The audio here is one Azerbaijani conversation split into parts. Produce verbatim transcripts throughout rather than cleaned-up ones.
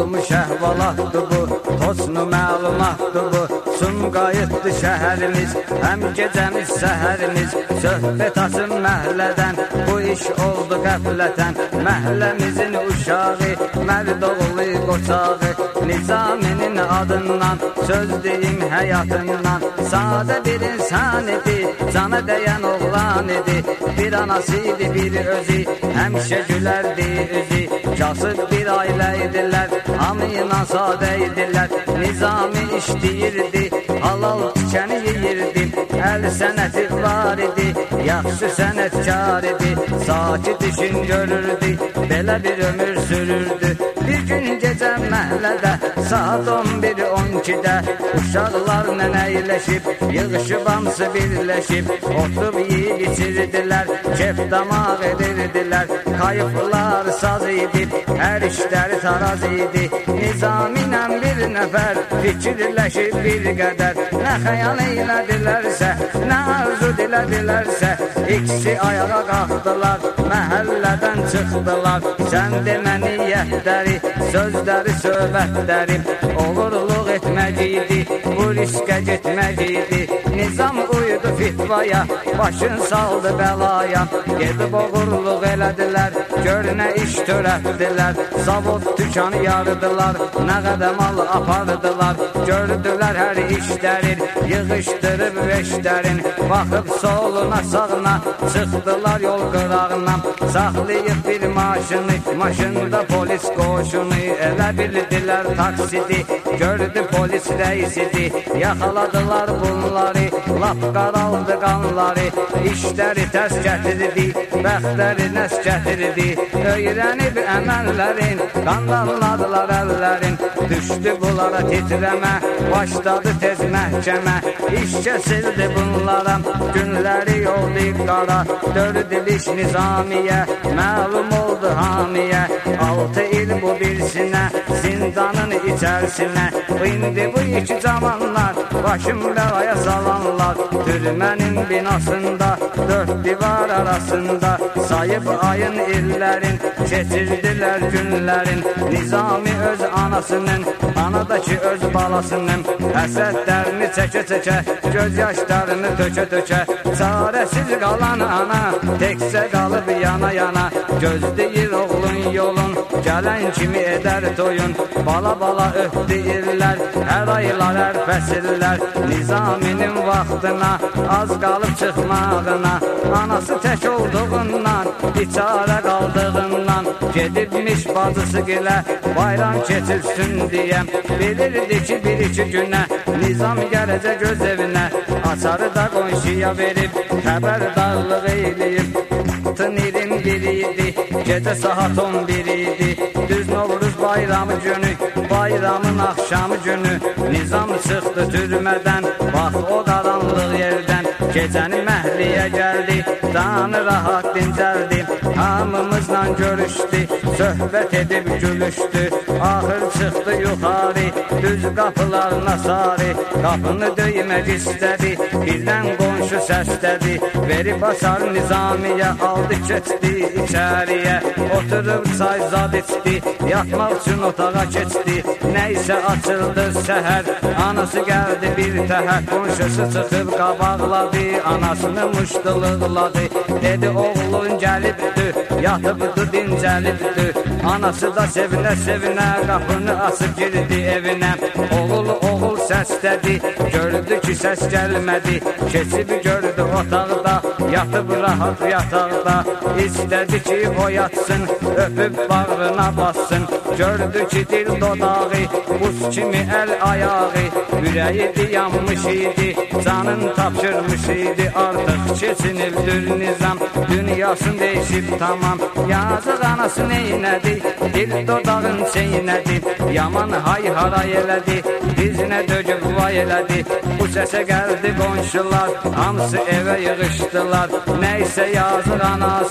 olmuş əhvalatdır bu, tosnu məlumatdır bu. Sumqayıtdır şəhərimiz, həm gecəmiz səhərimiz. Söhbət açın məhəllədən, bu iş oldu qəflətən. Məhəlləmizin uşağı, mərd oğlu qoçağı. Nizaminin adından, söz deyim həyatından. Sadə bir insan idi, cana dəyən oğlan idi. Bir anasıydı, bir özü, həmişə gülərdi üzü. Kasıb bir ailə idilər, hamıyla sadə idilər. Nizami işləyirdi, halal tikəni yeyirdi. Əl sənəti var idi, yaxşı sənətkar idi. Sakit işin görürdü, belə bir ömür sürürdü. Bir gün gecə məhəllədə, saat on bir on ikidə uşaqlarla əyləşib, yığışıb hamısı birləşib. Oturub yiyib içirdilər, kef damaq edirdilər. Kayıflar saz idi, hər işləri taraz idi. Nizami ilə bir nəfər fikirləşib bir qədər. Nə xəyal elədilərsə, nə arzu dilədilərsə, ikisi ayağa qalxdılar, məhəllədən çıxdılar. Sən demə niyyətləri, sözləri, söhbətləri oğurluq etmək idi, bu riskə getmək idi. Nizam uyudu fitvaya, başın saldı bəlaya. Gedib oğurluq elədilər, gör nə iş törətdilər. Zavod dükanı yardılar, nə qədər mal apardılar. Gördülər hər işlərin, yığışdırıb veşlərin. Baxıb soluna sağına, çıxdılar yol qırağına. Saxlayıb bir maşını, maşında polis qoşunu. Elə bildilər taksidi, gördü polis rəisidi. Yaxaladılar bunları, lap qaraldı qanları. İşləri tərs gətirdi, bəxtləri nəs gətirdi. Öyrənib əməllərin, qandanladılar əllərin. Düşdü bunlara titrəmə, başladı tez məhkəmə. İş kəsildi bunlara, günləri yoldu qara. Dördiliş nizamiyə, məlum oldu hamiyə. Altı il bu birsinə, zindanın içərisinə. İndi bu iki cavanlar, başım bəlaya salanlar. Türmənin binasında, dörd divar arasında. Sayıb ayın illərin, keçirdilər günlərin. Nizami öz anasının, anadakı öz balasının. Həsədlərini çəkə-çəkə, göz yaşlarını tökə-tökə. Çarəsiz qalan ana, təkcə qalıb yana-yana. Gözləyir oğlun yolun, gələn kimi edər toyun. Bala-bala öhdəyirlər, hər aylar, hər fəsillər. Nizaminin vaxtına, az qalıb çıxmağına. Anası tək olduğundan, biçarə qaldığından. Gedibmiş bacısı gilə, bayram keçilsin deyə. Bilirdi ki, bir-iki günə, Nizam gələcək öz evinə. Açarı da qonşuya verib, xəbərdarlıq eyləyib. Tınir'in biriydi, gecə saat on bir idi. Düz Novruz bayramı günü, bayramın axşamı günü. Nizam çıxdı türmədən, bax o qaranlıq yerdən. Gecəni məhliyə gəldi, canı rahat dincəldi. Hamımızla görüşdü, söhbət edib gülüşdü. Axır çıxdı yuxarı, düz qapılarına sarı. Qapını döymək istədi, birdən qonşu səslədi. Verib açar Nizamiyə, aldı keçdi içəriyə. Oturub çay zad içdi, yatmaq üçün otağa keçdi. Nəysə açıldı səhər, anası gəldi bir təhər. Qonşusu çıxıb qabaqladı, anasını muşduluqladı. Dedi oğlun gəlibdi, yatıbdı, dincəlibdi. Anası da sevinə-sevinə qapını açıb girdi evinə. Oğul, oğul səslədi, gördü ki səs gəlmədi. Keçib gördü otaqda, yatıb rahat yataqda. İstədi ki o yatsın, öpüb bağrına bassın. Gördü ki dil dodağı, buz kimi əl ayağı. Ürəyi yanmış idi, canın tapşırmış idi. Artıq keçinibdir nizam, dünyasını değişib tamam. Yazıq anası neynədi, dil dodağın çeynədi. Yaman hay-haray elədi, dizinə dögüb vay elədi. Bu səsə gəldi qonşular, hamısı evə yığışdılar. Nəysə yazıq anası,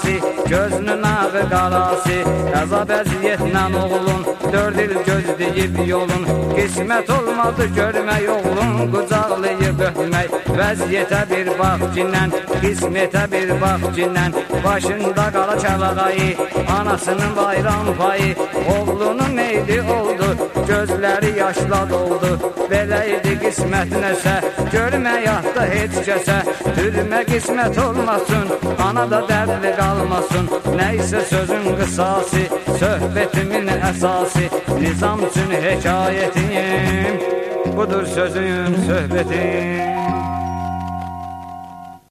gözünün ağı qarası. Əzab əziyyətlə oğlun, dörd il gözləyib yolun. Qismət olmadı görmək oğlun, qucaqlayıb öpmək. Vəziyyətə bir bax cinən, qismətə bir bax cinən. Başında qara kəlağayı, anasının bayram payı. Oğlunun meyli oldu, gözləri yaşla doldu. Belə idi qismət nəsə, görmək ahda heç kəsə. Türmə qismət olmasın, ana da dərdli qalmasın. Nəysə sözün qısası, söhbətimin əsası. Nizam üçün hekayətim, budur sözün söhbətim.